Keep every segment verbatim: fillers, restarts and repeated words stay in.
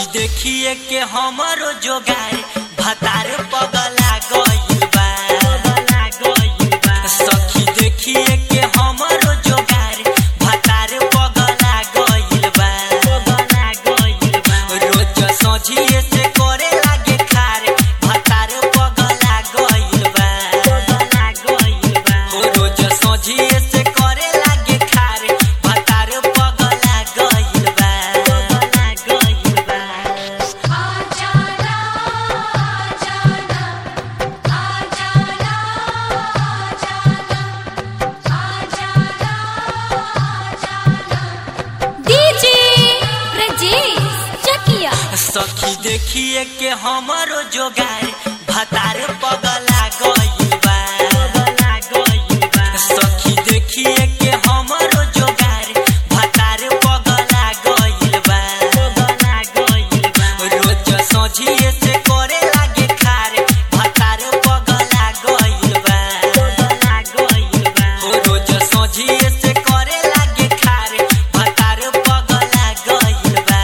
देखिए के हमरो जोगार भतार पगला गइल बा सखी देखिए के हमरो जोगार भतार पगला गइल बा रोज सोझिए से करे लागे खार भतार पगला गइल बा रोज सोझिए से करे लागे खार भतार पगला गइल बा सखी देखिए के हमरो जोगार भतार पगला गइल बा सखी देखिए के हमरो जोगार भतार पगला गइल बा रोज सोझिए से करे लागे खार भतार पगला गइल बा रोज सोझिए से करे लागे खार भतार पगला गइल बा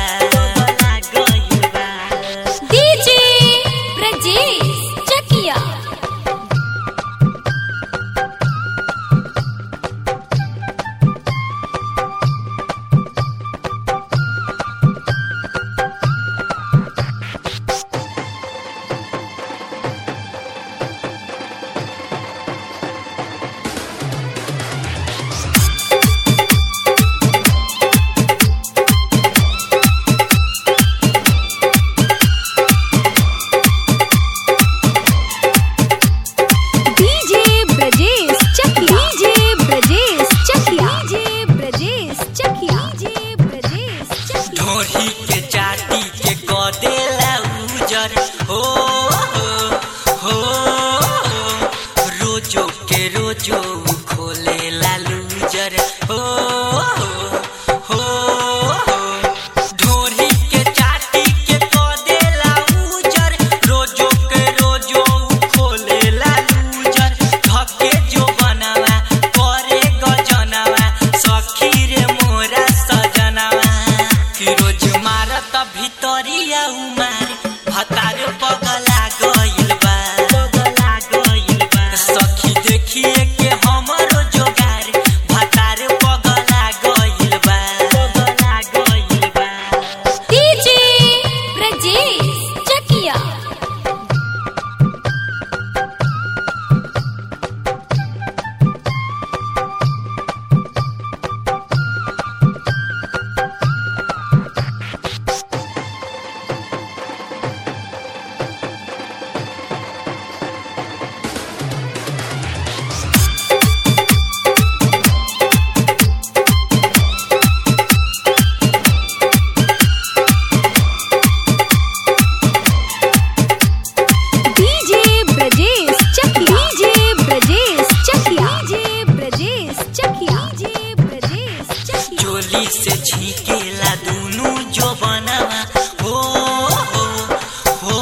ढोही के जाति के कदेला उजर हो हो हो रोजो के रोजो खोले लालूजर हो हो हो ढोही के जाति के कदेला उजर रोजो के रोजो खोले लालूजर धके जो बनावा करे गजनवा सखी रे मोरा सजनवा रोज मारत भितरिया उमार भतार पगला गइल बा सखी देखिए के हमरो जोगार भतार पगला गइल बा डीजे ब्रजेश चकिया चोली से छीकेला दुनु जो बनावा हो हो हो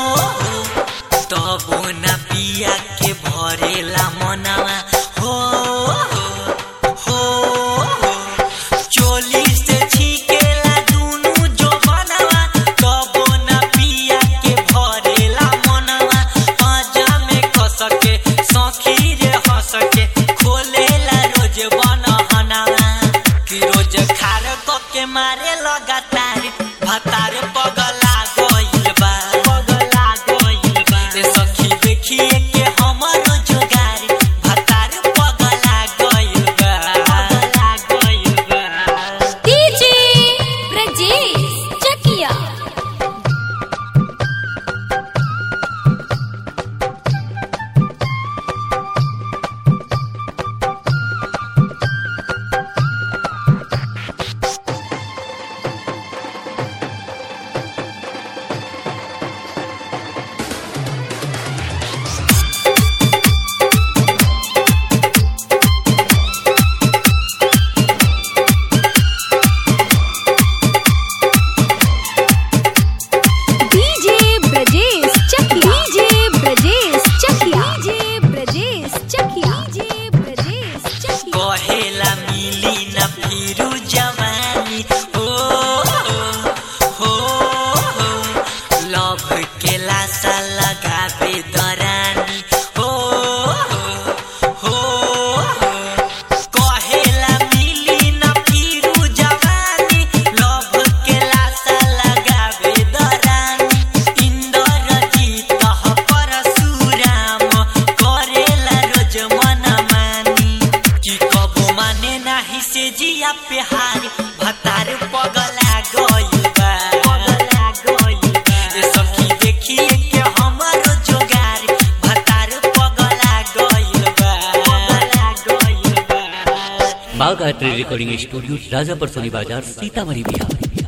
तबो ना पिया के भरेला मनावा हो हो हो चोली से छीकेला दुनु जो बनावा तबो ना पिया के भरेला मनावा पाजा में कस के सखी रे हंस के खोलेला रोज बनहनावा रोज खार के मारे लगातार भतार पगला गइल बा सखी देखिए के हमरो जोगार भतार पगला गइल बा DJ Brajesh Chakiya Gayatri recording studio Rajapur Soni बाजार सीतामढ़ी बिहार।